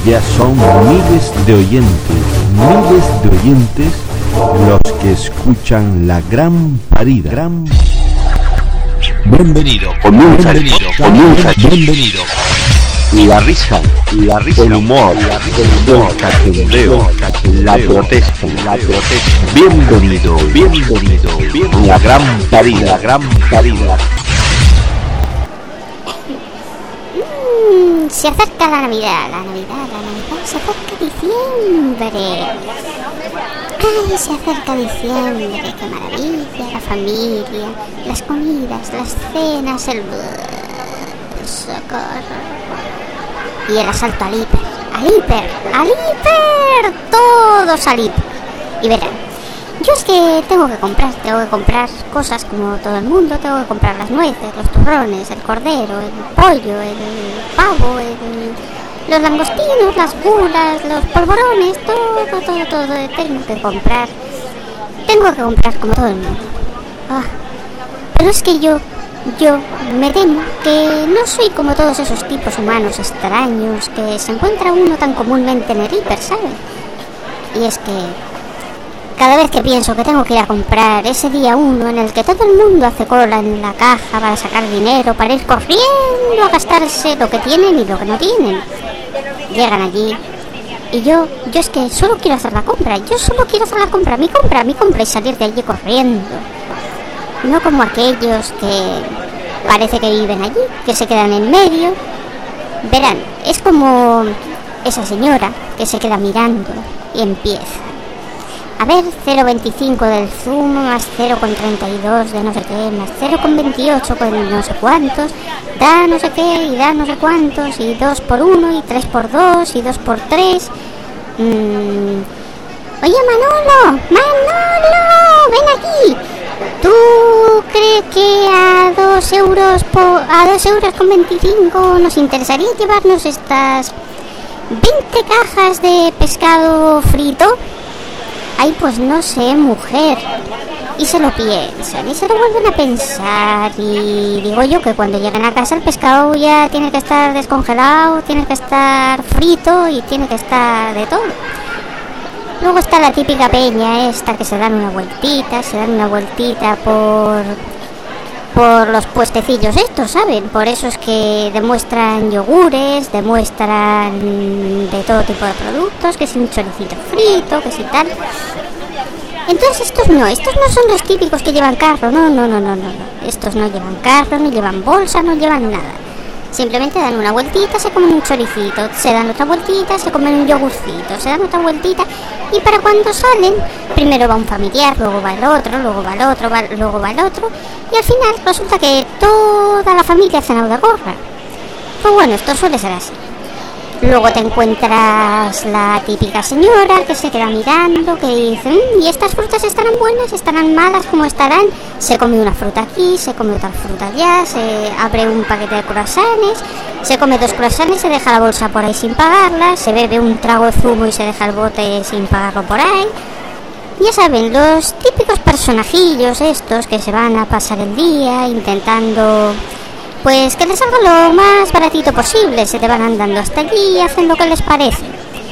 Ya son miles de oyentes los que escuchan La Gran Parida. Bienvenido. La risa, el humor, el cachondeo, la protesta. Bienvenido. La Gran Parida. Se acerca la Navidad, se acerca diciembre. Ay, se acerca diciembre, qué maravilla, la familia, las comidas, las cenas, el socorro. Y el asalto al hiper, todos al hiper. Y verán, yo es que tengo que comprar cosas como todo el mundo, tengo que comprar las nueces, los turrones, el cordero, el pollo, el pavo, los langostinos, las gulas, los polvorones, todo, tengo que comprar como todo el mundo. Pero es que yo me temo que no soy como todos esos tipos humanos extraños que se encuentra uno tan comúnmente en el hiper, ¿sabes? Y es que cada vez que pienso que tengo que ir a comprar ese día 1 en el que todo el mundo hace cola en la caja para sacar dinero, para ir corriendo a gastarse lo que tienen y lo que no tienen, llegan allí y yo es que solo quiero hacer la compra, mi compra y salir de allí corriendo. No como aquellos que parece que viven allí, que se quedan en medio. Verán, es como esa señora que se queda mirando y empieza. A ver, 0,25 del zumo, más 0,32 de no sé qué, más 0,28 con no sé cuántos, da no sé qué y da no sé cuántos, y 2 por 1 y 3 por 2 y 2 por 3. Oye, Manolo, ven aquí. ¿Tú crees que a 2 euros con 25 nos interesaría llevarnos estas 20 cajas de pescado frito? Ay, pues no sé, mujer. Y se lo piensan y se lo vuelven a pensar. Y digo yo que cuando lleguen a casa el pescado ya tiene que estar descongelado, tiene que estar frito y tiene que estar de todo. Luego está la típica peña esta que se dan una vueltita por los puestecillos estos, ¿saben? Por eso es que demuestran yogures, demuestran de todo tipo de productos, que si un choricito frito, que si tal. Entonces estos no son los típicos que llevan carro, no. Estos no llevan carro, no llevan bolsa, no llevan nada. Simplemente dan una vueltita, se comen un choricito, se dan otra vueltita, se comen un yogurcito, se dan otra vueltita, y para cuando salen, primero va un familiar, luego va el otro, luego va el otro, y al final resulta que toda la familia ha cenado de gorra. Pues bueno, esto suele ser así. Luego te encuentras la típica señora que se queda mirando, que dice, ¿y estas frutas estarán buenas, estarán malas, cómo estarán? Se come una fruta aquí, se come otra fruta allá, se abre un paquete de croissants, se come 2 croissants, se deja la bolsa por ahí sin pagarla, se bebe un trago de zumo y se deja el bote sin pagarlo por ahí. Ya saben, los típicos personajillos estos que se van a pasar el día intentando pues que les salga lo más baratito posible, se te van andando hasta allí y hacen lo que les parece.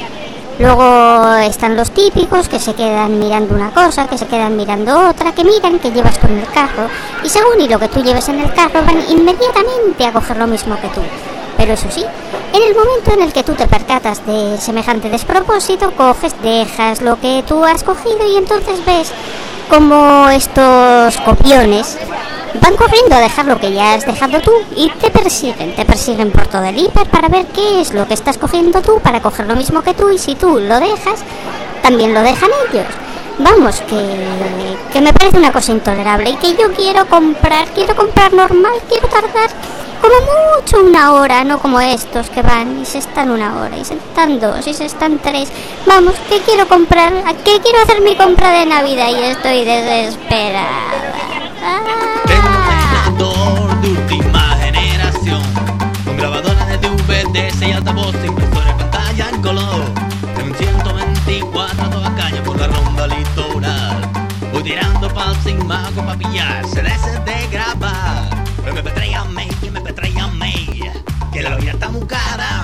Luego están los típicos que se quedan mirando una cosa, que se quedan mirando otra, que miran que llevas tú en el carro, y según y lo que tú lleves en el carro van inmediatamente a coger lo mismo que tú. Pero eso sí, en el momento en el que tú te percatas de semejante despropósito, coges, dejas lo que tú has cogido y entonces ves como estos copiones van corriendo a dejar lo que ya has dejado tú y te persiguen por todo el hiper para ver qué es lo que estás cogiendo tú para coger lo mismo que tú, y si tú lo dejas, también lo dejan ellos. Vamos, que me parece una cosa intolerable y que yo quiero comprar normal, quiero tardar como mucho 1 hora, no como estos que van y se están 1 hora y se están 2 y se están 3. Vamos, que quiero comprar, que quiero hacer mi compra de Navidad y estoy desesperada. Tengo un ordenador de última generación, con grabadora de DVD y altavoz, impresora de pantalla en color. Tengo un 124 toda caña por la ronda litoral. Voy tirando pa'l sin mago pa' pillar CDs de grabar. MP3 a mí, que la vida está muy cara.